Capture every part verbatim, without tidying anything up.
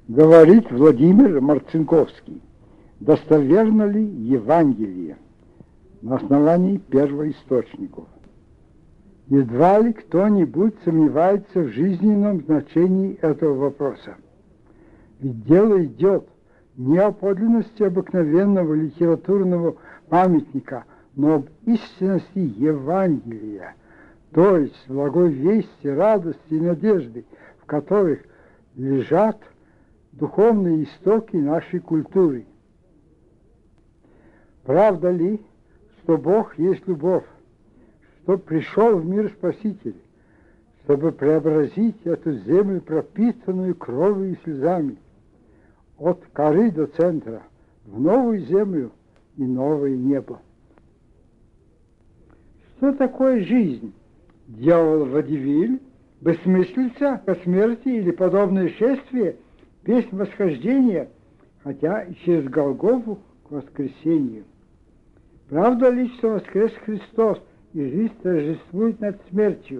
Говорит Владимир Марцинковский. Достоверно ли Евангелие? На основании первоисточников. Едва ли кто-нибудь сомневается в жизненном значении этого вопроса. Ведь дело идет не о подлинности обыкновенного литературного памятника, но об истинности Евангелия, то есть благой вести, радости и надежды, в которых лежат духовные истоки нашей культуры. Правда ли, что Бог есть любовь, что пришел в мир Спаситель, чтобы преобразить эту землю, пропитанную кровью и слезами, от коры до центра, в новую землю и новое небо? Что такое жизнь? Дьявол водевиль, бессмыслица, ко смерти или подобное шествие, песнь восхождения, хотя и через Голгофу к воскресению. Правда ли, что воскрес Христос, и жизнь торжествует над смертью?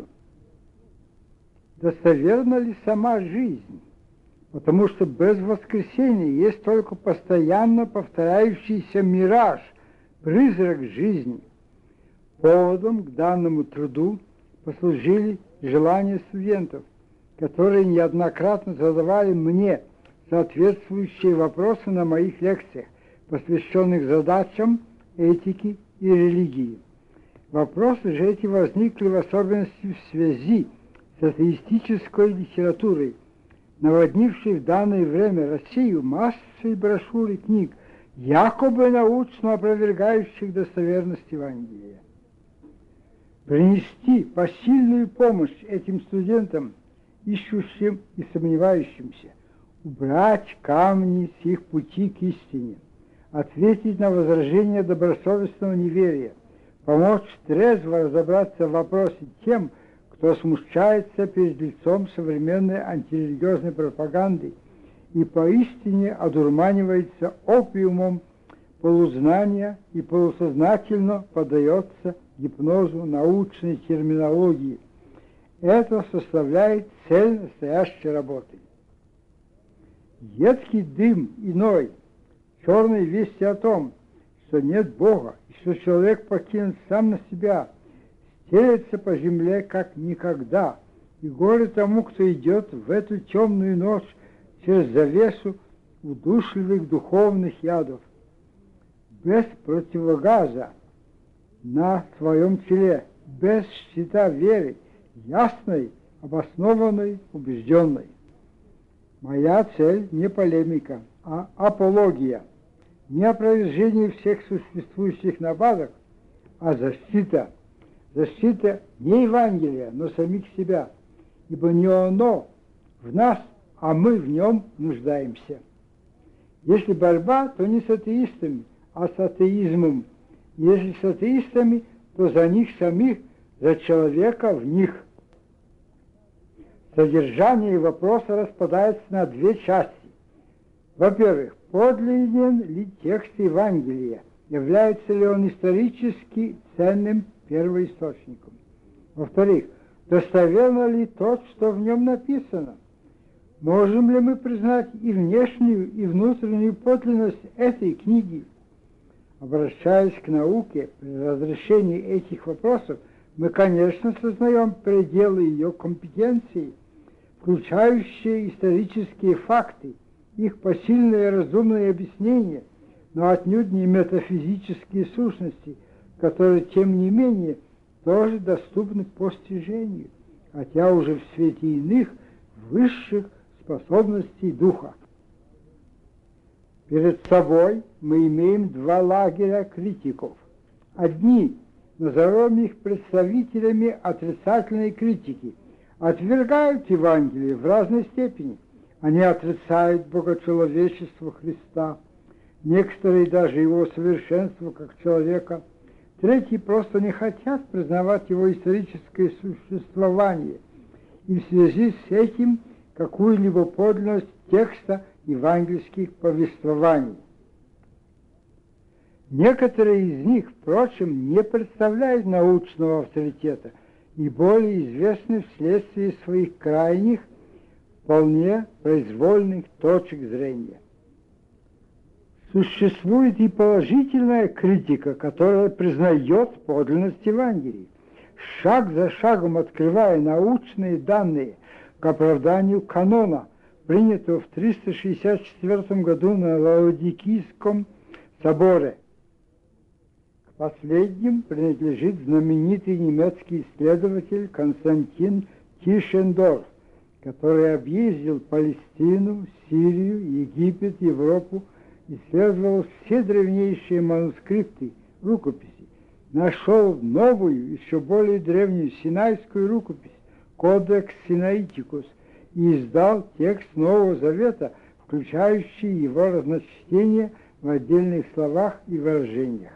Достоверна ли сама жизнь? Потому что без воскресения есть только постоянно повторяющийся мираж, призрак жизни. Поводом к данному труду послужили желания студентов, которые неоднократно задавали мне соответствующие вопросы на моих лекциях, посвященных задачам этики и религии. Вопросы же эти возникли в особенности в связи с атеистической литературой, наводнившей в данное время Россию массой брошюр и книг, якобы научно опровергающих достоверность Евангелия. Принести посильную помощь этим студентам, ищущим и сомневающимся, убрать камни с их пути к истине, ответить на возражения добросовестного неверия, помочь трезво разобраться в вопросе тем, кто смущается перед лицом современной антирелигиозной пропаганды и поистине одурманивается опиумом полузнания и полусознательно поддается гипнозу научной терминологии. Это составляет цель настоящей работы. Едкий дым иной, черные вести о том, что нет Бога, и что человек покинут сам на себя, стелется по земле как никогда, и горе тому, кто идет в эту темную ночь через завесу удушливых духовных ядов. Без противогаза на своем теле, без щита веры, ясной, обоснованной, убежденной. Моя цель не полемика, а апология, не опровержение всех существующих нападок, а защита. Защита не Евангелия, но самих себя, ибо не оно в нас, а мы в нем нуждаемся. Если борьба, то не с атеистами, а с атеизмом. Если с атеистами, то за них самих, за человека в них. Содержание вопроса распадается на две части. Во-первых, подлинен ли текст Евангелия, является ли он исторически ценным первоисточником. Во-вторых, достоверно ли то, что в нем написано? Можем ли мы признать и внешнюю, и внутреннюю подлинность этой книги? Обращаясь к науке при разрешении этих вопросов, мы, конечно, сознаем пределы ее компетенции, включающие исторические факты, их посильное разумное объяснение, но отнюдь не метафизические сущности, которые, тем не менее, тоже доступны к постижению, хотя уже в свете иных, высших способностей духа. Перед собой мы имеем два лагеря критиков. Одни, назовем их представителями отрицательной критики, отвергают Евангелие в разной степени. Они отрицают богочеловечество Христа, некоторые даже его совершенство как человека, третьи просто не хотят признавать его историческое существование и в связи с этим какую-либо подлинность текста евангельских повествований. Некоторые из них, впрочем, не представляют научного авторитета и более известны вследствие своих крайних вполне произвольных точек зрения. Существует и положительная критика, которая признает подлинность Евангелия, шаг за шагом открывая научные данные к оправданию канона, принятого в триста шестьдесят четвёртом году на Лаодикийском соборе. К последним принадлежит знаменитый немецкий исследователь Константин Тишендорф, который объездил Палестину, Сирию, Египет, Европу, исследовал все древнейшие манускрипты, рукописи, нашел новую, еще более древнюю синайскую рукопись, Кодекс Синаитикус, и издал текст Нового Завета, включающий его разночтение в отдельных словах и выражениях.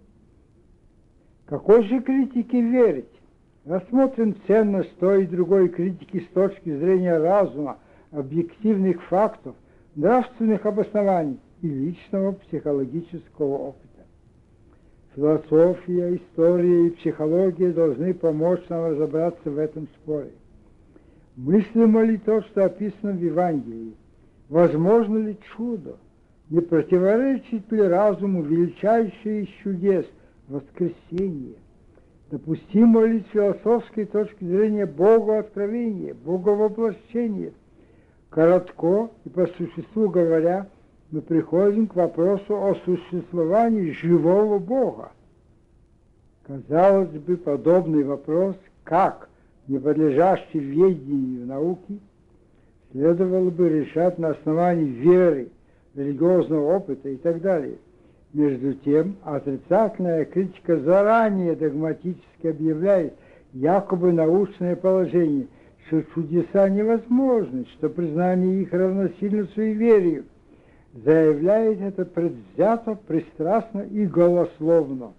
Какой же критике верить? Рассмотрим ценность той и другой критики с точки зрения разума, объективных фактов, нравственных обоснований и личного психологического опыта. Философия, история и психология должны помочь нам разобраться в этом споре. Мыслимо ли то, что описано в Евангелии? Возможно ли чудо? Не противоречит ли разуму величайшее из чудес – воскресение? Допустимо ли с философской точки зрения Богооткровение, Боговоплощение? Коротко и по существу говоря, мы приходим к вопросу о существовании живого Бога. Казалось бы, подобный вопрос, как не подлежащий ведению науки, следовало бы решать на основании веры, религиозного опыта и так далее. Между тем, отрицательная критика заранее догматически объявляет якобы научное положение, что чудеса невозможны, что признание их равносильно суеверию. Заявляет это предвзято, пристрастно и голословно.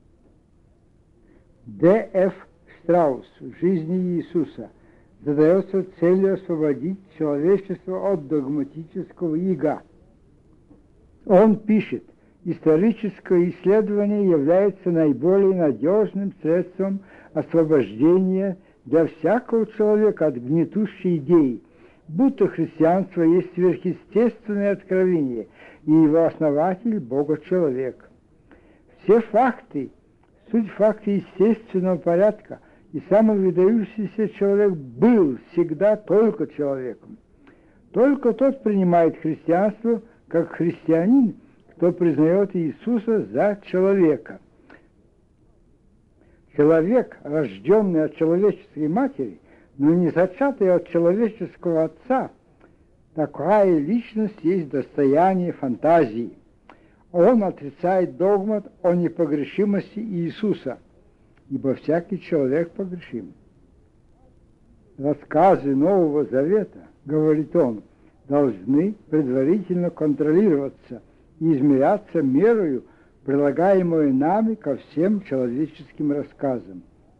Д Ф Штраус в «Жизни Иисуса» задается целью освободить человечество от догматического ига. Он пишет: историческое исследование является наиболее надежным средством освобождения для всякого человека от гнетущей идеи, будто христианство есть сверхъестественное откровение, и его основатель – Бога-человек. Все факты – суть факты естественного порядка, и самый выдающийся человек был всегда только человеком. Только тот принимает христианство как христианин, кто признает Иисуса за человека. Человек, рожденный от человеческой матери, но не зачатый от человеческого отца, такая личность есть достояние фантазии. Он отрицает догмат о непогрешимости Иисуса, ибо всякий человек погрешим. Рассказы Нового Завета, говорит он, должны предварительно контролироваться и измеряться мерою, прилагаемую нами ко всем человеческим рассказам.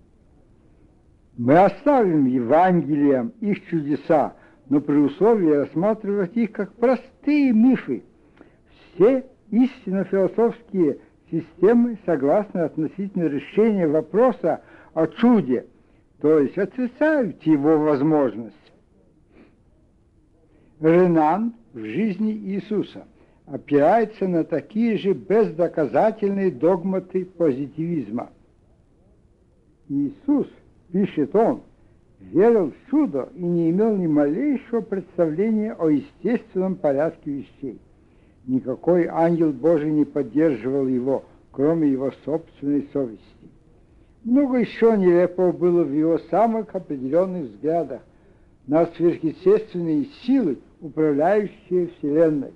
Мы оставим Евангелиям их чудеса, но при условии рассматривать их как простые мифы. Все истинно философские системы согласны относительно решения вопроса о чуде, то есть отрицают его возможность. Ренан в «Жизни Иисуса» опирается на такие же бездоказательные догматы позитивизма. Иисус, пишет он, верил в чудо и не имел ни малейшего представления о естественном порядке вещей. Никакой ангел Божий не поддерживал его, кроме его собственной совести. Много еще нелепого было в его самых определенных взглядах на сверхъестественные силы, управляющие Вселенной.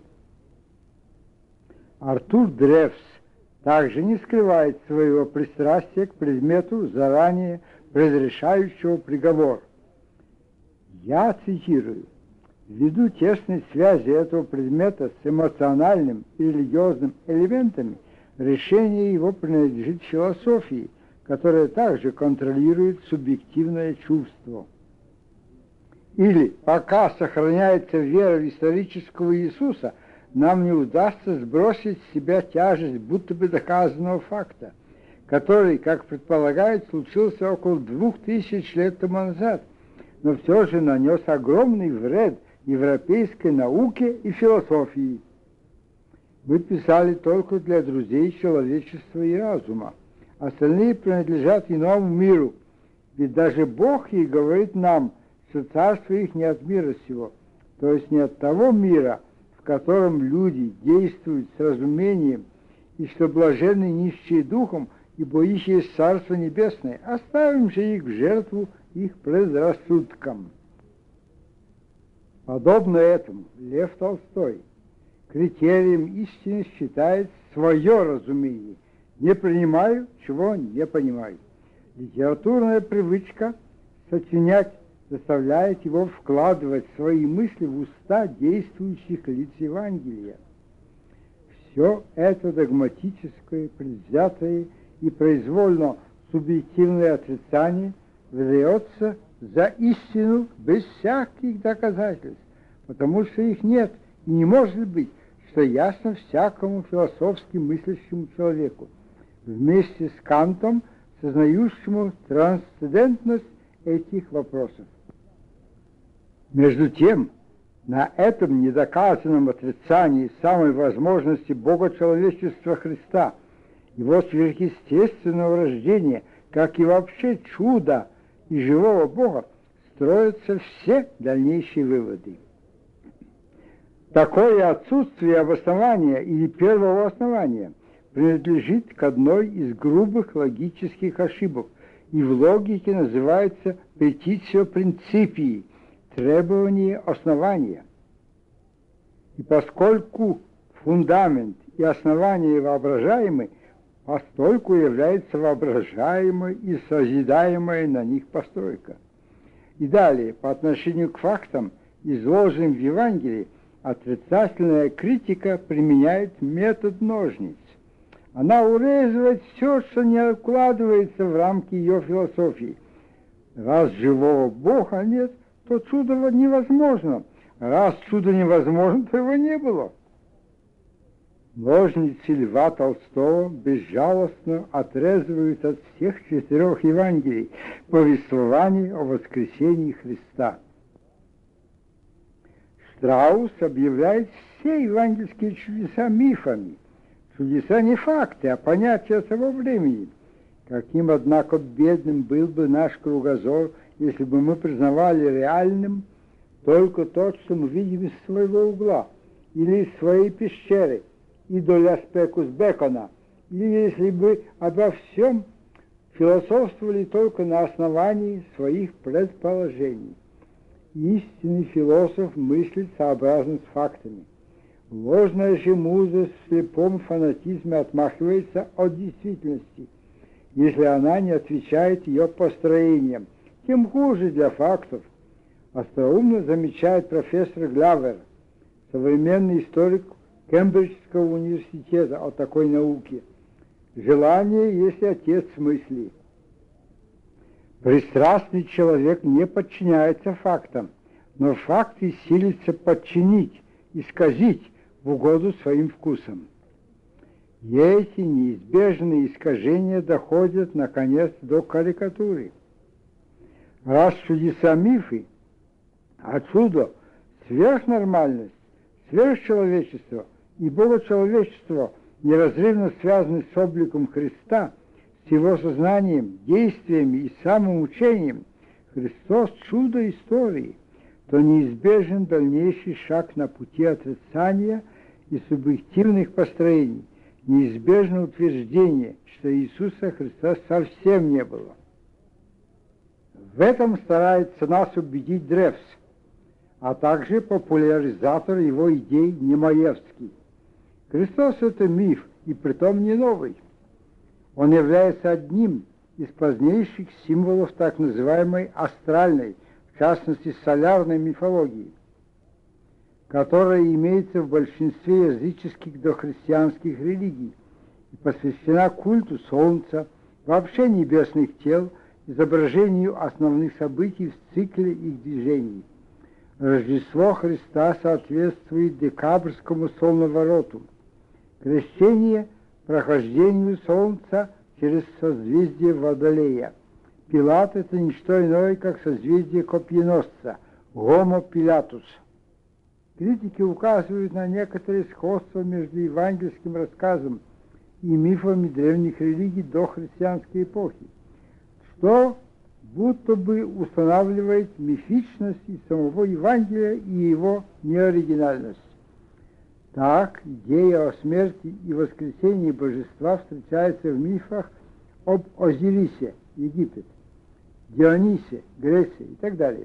Артур Древс также не скрывает своего пристрастия к предмету заранее предрешающего приговор. Я цитирую: «Ввиду тесной связи этого предмета с эмоциональным и религиозным элементами, решение его принадлежит философии, которая также контролирует субъективное чувство». Или «пока сохраняется вера в исторического Иисуса, нам не удастся сбросить с себя тяжесть будто бы доказанного факта, который, как предполагают, случился около двух тысяч лет тому назад, но все же нанес огромный вред европейской науке и философии. Мы писали только для друзей человечества и разума. Остальные принадлежат иному миру. Ведь даже Бог и говорит нам, что царство их не от мира сего, то есть не от того мира, в котором люди действуют с разумением, и что блаженны нищие духом, ибо их есть Царство Небесное. Оставим же их в жертву их предрассудкам. Подобно этому Лев Толстой критерием истины считает свое разумение. Не принимаю, чего не понимаю. Литературная привычка сочинять заставляет его вкладывать свои мысли в уста действующих лиц Евангелия. Все это догматическое, предвзятое и произвольно субъективное отрицание выдается за истину без всяких доказательств, потому что их нет и не может быть, что ясно всякому философски мыслящему человеку, вместе с Кантом, сознающему трансцендентность этих вопросов. Между тем, на этом недоказанном отрицании самой возможности богочеловечества Христа, его сверхъестественного рождения, как и вообще чуда и живого Бога, строятся все дальнейшие выводы. Такое отсутствие обоснования или первого основания принадлежит к одной из грубых логических ошибок, и в логике называется petitio principii, требование основания. И поскольку фундамент и основание воображаемы, постольку является воображаемой и созидаемой на них постройка. И далее, по отношению к фактам, изложенным в Евангелии, отрицательная критика применяет метод ножниц. Она урезывает все, что не укладывается в рамки ее философии. Раз живого Бога нет, то чудо невозможно. Раз чудо невозможно, то его не было. Ножницы Льва Толстого безжалостно отрезывают от всех четырех Евангелий повествование о воскресении Христа. Штраус объявляет все евангельские чудеса мифами. Чудеса не факты, а понятия того времени. Каким, однако, бедным был бы наш кругозор, если бы мы признавали реальным только то, что мы видим из своего угла, или из своей пещеры, идоля спекус бекона, или если бы обо всем философствовали только на основании своих предположений. Истинный философ мыслит сообразно с фактами. Ложная же муза в слепом фанатизме отмахивается от действительности, если она не отвечает ее построениям. Тем хуже для фактов. Остроумно замечает профессор Главер, современный историк Кембриджского университета, о такой науке. Желание есть отец мысли. Пристрастный человек не подчиняется фактам, но факты силится подчинить, исказить в угоду своим вкусам. И эти неизбежные искажения доходят, наконец, до карикатуры. Раз чудеса мифы, а чудо – сверхнормальность, сверхчеловечество и богочеловечество неразрывно связаны с обликом Христа, с его сознанием, действиями и самоучением, Христос – чудо истории, то неизбежен дальнейший шаг на пути отрицания и субъективных построений, неизбежно утверждение, что Иисуса Христа совсем не было. В этом старается нас убедить Древс, а также популяризатор его идей Немаевский. Христос – это миф, и притом не новый. Он является одним из позднейших символов так называемой астральной, в частности солярной мифологии, которая имеется в большинстве языческих дохристианских религий и посвящена культу Солнца, вообще небесных тел, изображению основных событий в цикле их движений. Рождество Христа соответствует декабрьскому солновороту, крещение – прохождению Солнца через созвездие Водолея. Пилат – это не что иное, как созвездие Копьеносца, Гомо Пилатус. Критики указывают на некоторые сходства между евангельским рассказом и мифами древних религий до христианской эпохи, что будто бы устанавливает мифичность и самого Евангелия и его неоригинальность. Так, идея о смерти и воскресении божества встречается в мифах об Озирисе, Египет, Дионисе, Греция и так далее.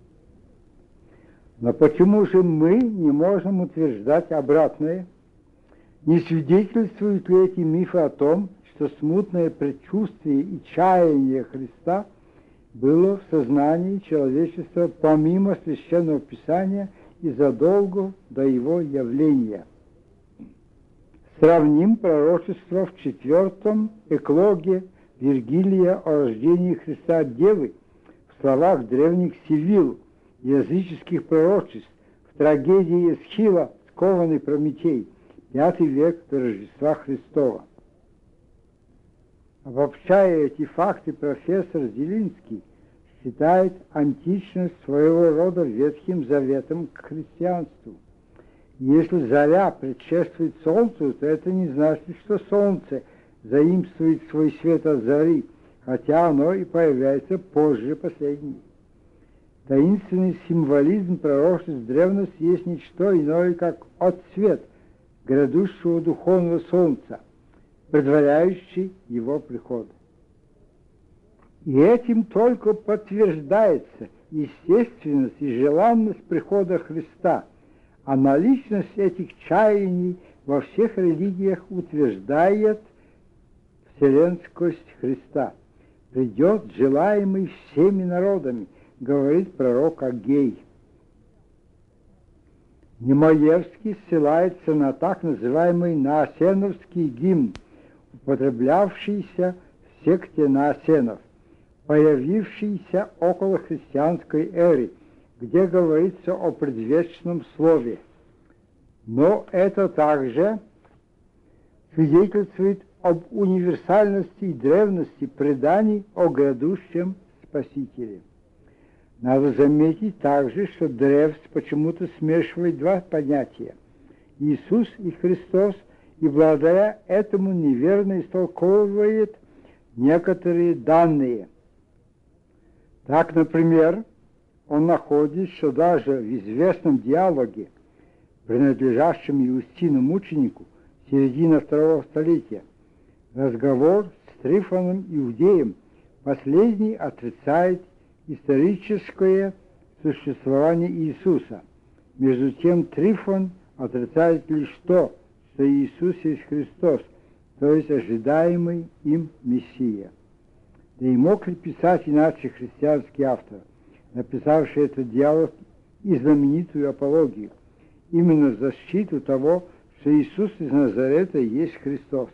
Но почему же мы не можем утверждать обратное? Не свидетельствуют ли эти мифы о том, что смутное предчувствие и чаяние Христа было в сознании человечества помимо Священного Писания и задолго до его явления? Сравним пророчество в четвертом эклоге Вергилия о рождении Христа от Девы в словах древних Сивил, языческих пророчеств, в трагедии Эсхила «Скованный Прометей», пятый век до Рождества Христова. Обобщая эти факты, профессор Зелинский считает античность своего рода Ветхим Заветом к христианству. Если заря предшествует солнцу, то это не значит, что солнце заимствует свой свет от зари, хотя оно и появляется позже последней. Таинственный символизм пророчеств древности есть ничто иное, как отсвет грядущего духовного солнца, предваряющий его приход. И этим только подтверждается естественность и желанность прихода Христа, а наличность этих чаяний во всех религиях утверждает вселенскость Христа. Придет желаемый всеми народами, говорит пророк Агей. Немоевский ссылается на так называемый наасеновский гимн, употреблявшийся в секте наасенов, появившийся около христианской эры, где говорится о предвечном слове. Но это также свидетельствует об универсальности и древности преданий о грядущем Спасителе. Надо заметить также, что Древс почему-то смешивает два понятия – Иисус и Христос, и благодаря этому неверно истолковывает некоторые данные. Так, например, он находит, что даже в известном диалоге, принадлежащем Иустину мученику, середина второго столетия, разговор с Трифоном Иудеем, последний отрицает историческое существование Иисуса. Между тем Трифон отрицает лишь то, что Иисус есть Христос, то есть ожидаемый им Мессия. Да и мог ли писать иначе христианский автор, написавший этот диалог и знаменитую апологию, именно в защиту того, что Иисус из Назарета есть Христос?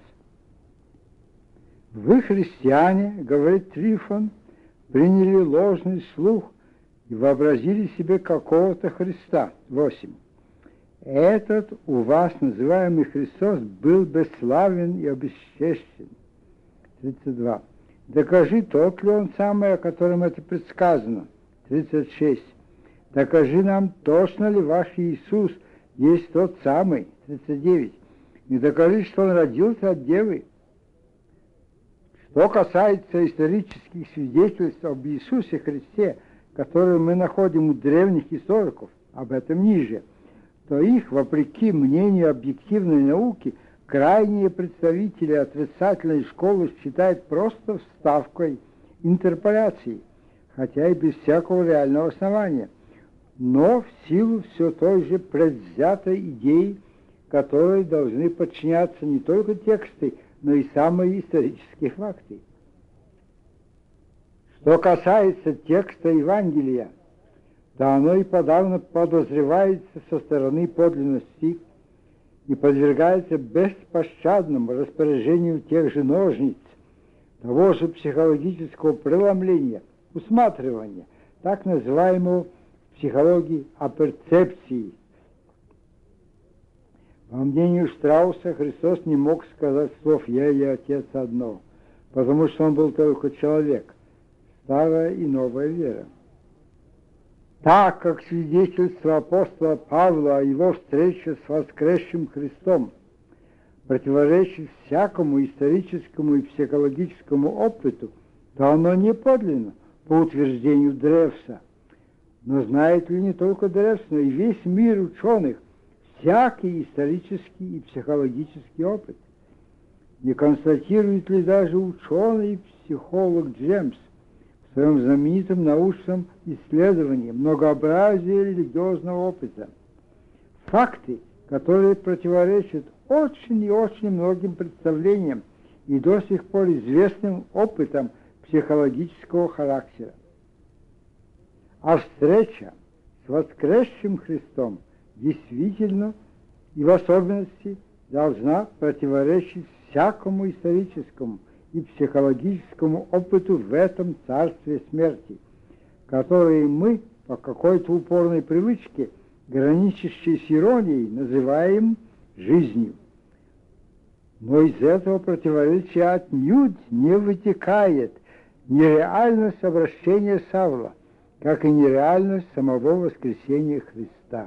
Вы, христиане, говорит Трифон, приняли ложный слух и вообразили себе какого-то Христа. восемь. Этот у вас называемый Христос был бесславен и обесчещен. тридцать два. Докажи, тот ли он самый, о котором это предсказано. тридцать шесть. Докажи нам, точно ли ваш Иисус есть тот самый. тридцать девять. Не докажи, что он родился от девы. Что касается исторических свидетельств об Иисусе Христе, которые мы находим у древних историков, об этом ниже, то их, вопреки мнению объективной науки, крайние представители отрицательной школы считают просто вставкой, интерполяцией, хотя и без всякого реального основания, но в силу все той же предвзятой идеи, которой должны подчиняться не только тексты, но и самые исторические факты. Что касается текста Евангелия, то оно и подавно подозревается со стороны подлинности и подвергается беспощадному распоряжению тех же ножниц, того же психологического преломления, усматривания, так называемого в психологии аперцепции. По мнению Штрауса, Христос не мог сказать слов «Я и Отец одно», потому что он был только человек, старая и новая вера. так как свидетельство апостола Павла о его встрече с воскресшим Христом противоречит всякому историческому и психологическому опыту, то оно не подлинно, по утверждению Древса. Но знает ли не только Древс, но и весь мир ученых всякий исторический и психологический опыт? Не констатирует ли даже ученый и психолог Джемс в своем знаменитом научном исследовании многообразие религиозного опыта факты, которые противоречат очень и очень многим представлениям и до сих пор известным опытам психологического характера? А встреча с воскресшим Христом действительно и в особенности должна противоречить всякому историческому и психологическому опыту в этом царстве смерти, которое мы по какой-то упорной привычке, граничащей с иронией, называем жизнью. Но из этого противоречия отнюдь не вытекает нереальность обращения Савла, как и нереальность самого воскресения Христа.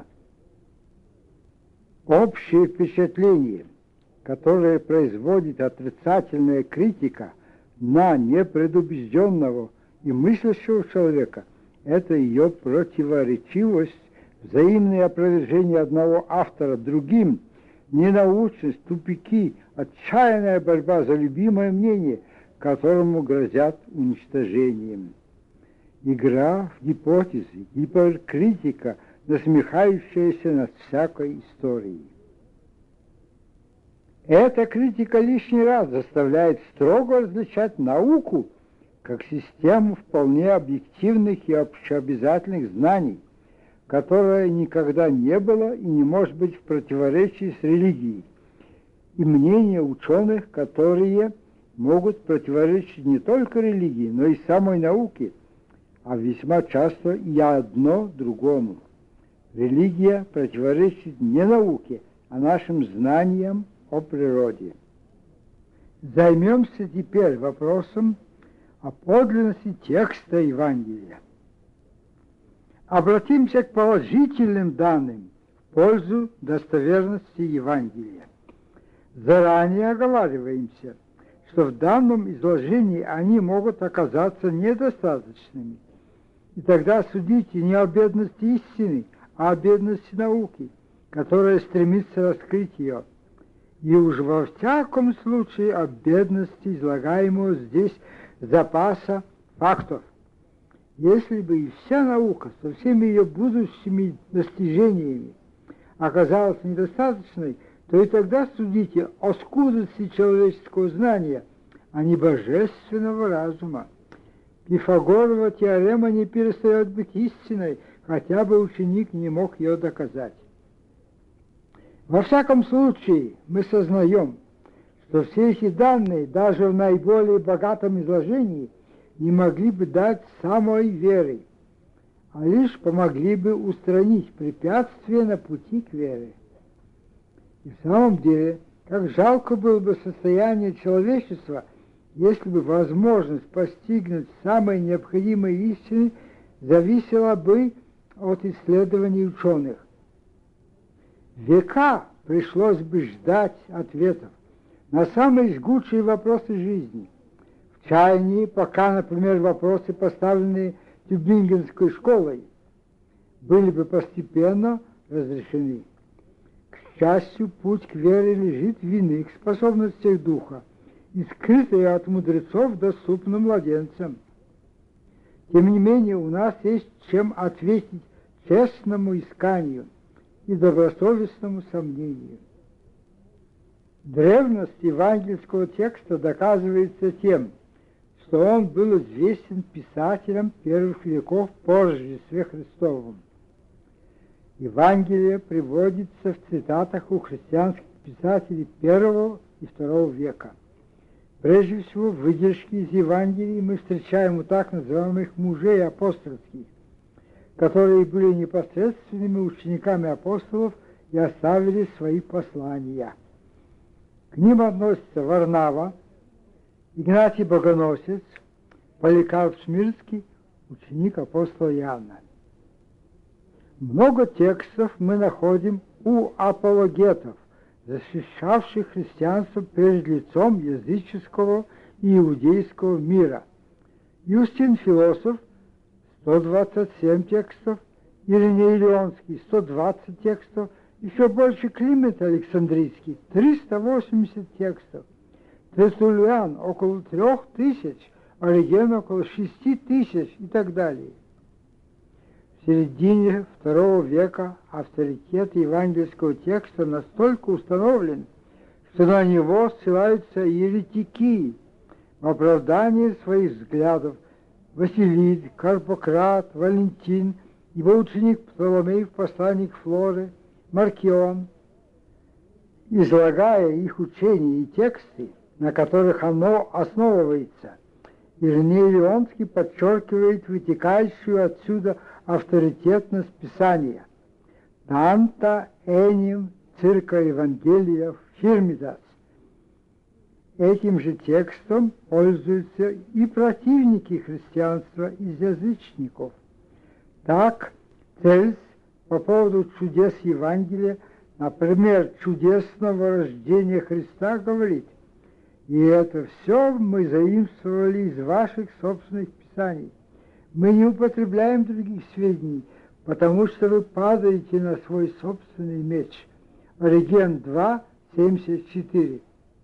Общее впечатление, которое производит отрицательная критика на непредубежденного и мыслящего человека, это ее противоречивость, взаимное опровержение одного автора другим, ненаучность, тупики, отчаянная борьба за любимое мнение, которому грозят уничтожением. Игра в гипотезы, гиперкритика, насмехающаяся над всякой историей. Эта критика лишний раз заставляет строго различать науку как систему вполне объективных и общеобязательных знаний, которая никогда не была и не может быть в противоречии с религией, и мнения ученых, которые могут противоречить не только религии, но и самой науке, а весьма часто и одно другому. Религия противоречит не науке, а нашим знаниям о природе. Займемся теперь вопросом о подлинности текста Евангелия. Обратимся к положительным данным в пользу достоверности Евангелия. Заранее оговариваемся, что в данном изложении они могут оказаться недостаточными. И тогда судите не о бедности истины, а о бедности науки, которая стремится раскрыть ее. И уж во всяком случае о бедности излагаемого здесь запаса фактов. Если бы и вся наука со всеми ее будущими достижениями оказалась недостаточной, то и тогда судите о скудости человеческого знания, а не божественного разума. Пифагорова теорема не перестает быть истиной, хотя бы ученик не мог ее доказать. Во всяком случае, мы сознаем, что все эти данные, даже в наиболее богатом изложении, не могли бы дать самой веры, а лишь помогли бы устранить препятствия на пути к вере. И в самом деле, как жалко было бы состояние человечества, если бы возможность постигнуть самые необходимые истины зависела бы от исследований ученых. Века пришлось бы ждать ответов на самые жгучие вопросы жизни. В чаянии, пока, например, вопросы, поставленные Тюбингенской школой, были бы постепенно разрешены. К счастью, путь к вере лежит в иных способностях духа, и скрытые от мудрецов доступны младенцам. Тем не менее, у нас есть чем ответить честному исканию и добросовестному сомнению. Древность евангельского текста доказывается тем, что он был известен писателям первых веков по Рождестве Христовом. Евангелие приводится в цитатах у христианских писателей первого и второго века. Прежде всего, выдержки из Евангелий мы встречаем у так называемых мужей апостольских, которые были непосредственными учениками апостолов и оставили свои послания. К ним относятся Варнава, Игнатий Богоносец, Поликарп Смирский, ученик апостола Иоанна. Много текстов мы находим у апологетов, защищавших христианство перед лицом языческого и иудейского мира. Юстин Философ – сто двадцать семь текстов, Ириней Леонский – сто двадцать текстов, еще больше Климент Александрийский – триста восемьдесят текстов, Тертуллиан – около трех тысяч, Ориген – около шести тысяч и так далее. В середине второго века авторитет евангельского текста настолько установлен, что на него ссылаются еретики в оправдании своих взглядов. Василий, Карпократ, Валентин, его ученик Птоломей в послании к Флоре, Маркион, излагая их учения и тексты, на которых оно основывается, Ириней Леонский подчеркивает вытекающую отсюда авторитетность Писания. «Танта эним цирка Евангелия фирмидас». Этим же текстом пользуются и противники христианства из язычников. Так, Цельс по поводу чудес Евангелия, например, чудесного рождения Христа, говорит: «И это все мы заимствовали из ваших собственных писаний. Мы не употребляем других сведений, потому что вы падаете на свой собственный меч». Ориген два, семьдесят четыре.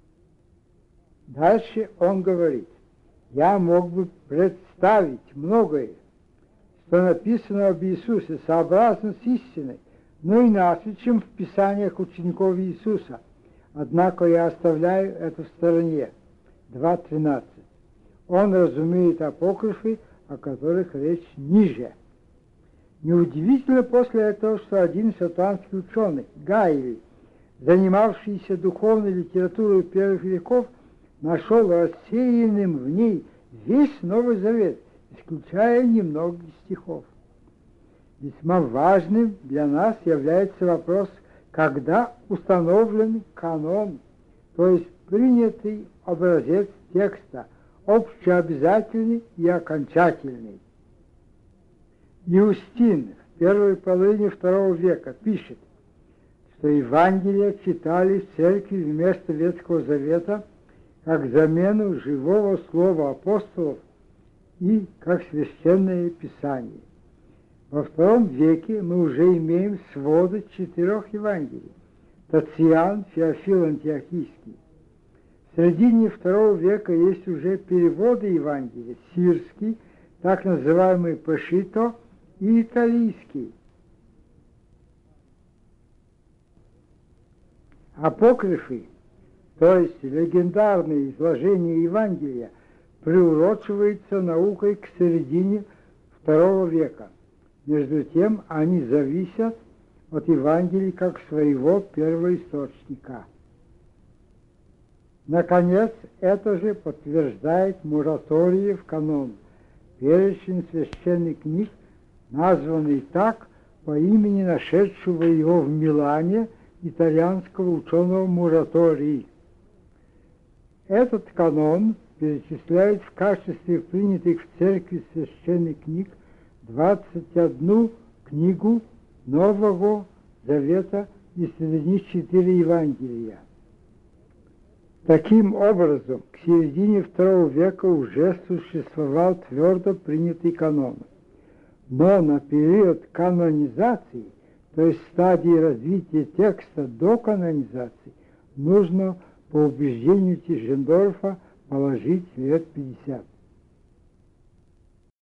Дальше он говорит: «Я мог бы представить многое, что написано об Иисусе, сообразно с истиной, но иначе, чем в Писаниях учеников Иисуса. Однако я оставляю это в стороне». два тринадцать. Он разумеет апокрифы, о которых речь ниже. Неудивительно после этого, что один шотландский ученый, Гайли, занимавшийся духовной литературой первых веков, нашел рассеянным в ней весь Новый Завет, исключая немногих стихов. Весьма важным для нас является вопрос, когда установлен канон, то есть принятый образец текста, общеобязательный и окончательный. Юстин в первой половине второго века пишет, что Евангелие читали в церкви вместо Ветхого Завета как замену живого слова апостолов и как священное писание. Во втором веке мы уже имеем своды четырех Евангелий: Тациан, Феофил Антиохийский. В середине второго века есть уже переводы Евангелия: сирский, так называемый Пешито, и италийский. Апокрифы, то есть легендарные изложения Евангелия, приурочиваются наукой к середине второго века. Между тем они зависят от Евангелия как своего первоисточника. Наконец, это же подтверждает Мураториев канон, перечень священных книг, названный так по имени нашедшего его в Милане итальянского ученого Муратории. Этот канон перечисляет в качестве принятых в церкви священных книг двадцать одну книгу Нового Завета и среди них четыре Евангелия. Таким образом, к середине второго века уже существовал твердо принятый канон. Но на период канонизации, то есть стадии развития текста до канонизации, нужно, по убеждению Тишендорфа, положить лет пятьдесят.